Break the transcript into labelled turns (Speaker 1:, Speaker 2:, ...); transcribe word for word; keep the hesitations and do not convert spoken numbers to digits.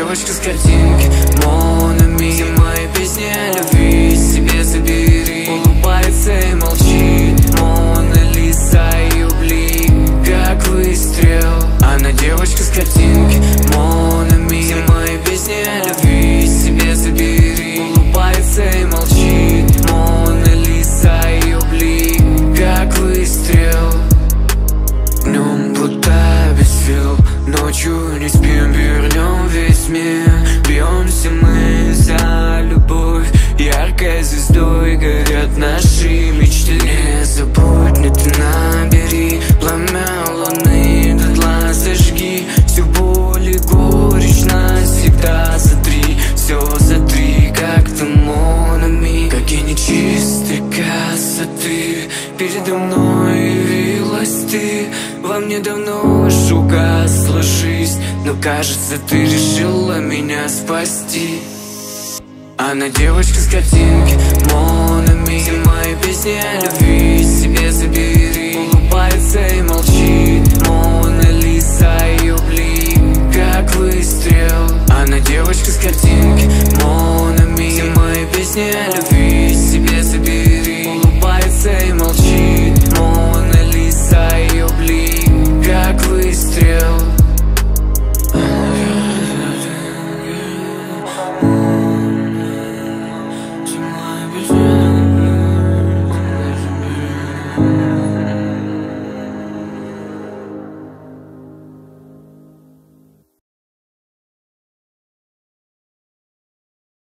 Speaker 1: девочка с картинки, Мон Ами. Все мои песни о любви себе забери. Улыбается и молчит, Мона Лиса, ее блик как выстрел. Она девочка с картинки, Мон Ами. Все мои песни о любви себе забери. Улыбается и молчит, Мона Лиса, ее блик как выстрел. Днем будто без сил, ночью не спим, вернем весь мир. Бьемся мы за любовь, яркой звездой горят наши мечты. Не забудь, не ты набери пламя луны, дотла зажги всю боль и горечь навсегда. Сотри, все затри, как ты, Мон Ами. Какие нечистой красоты передо мной явилась ты. Во мне давно уж угасла жизнь, но кажется, ты решила меня спасти. Она девочка с картинки, Мон Ами. Все мои песни о любви себе забери. Улыбается и молчит, Мона Лиса, ее блик как выстрел. Она девочка с картинки, Мон Ами. Все мои песни о любви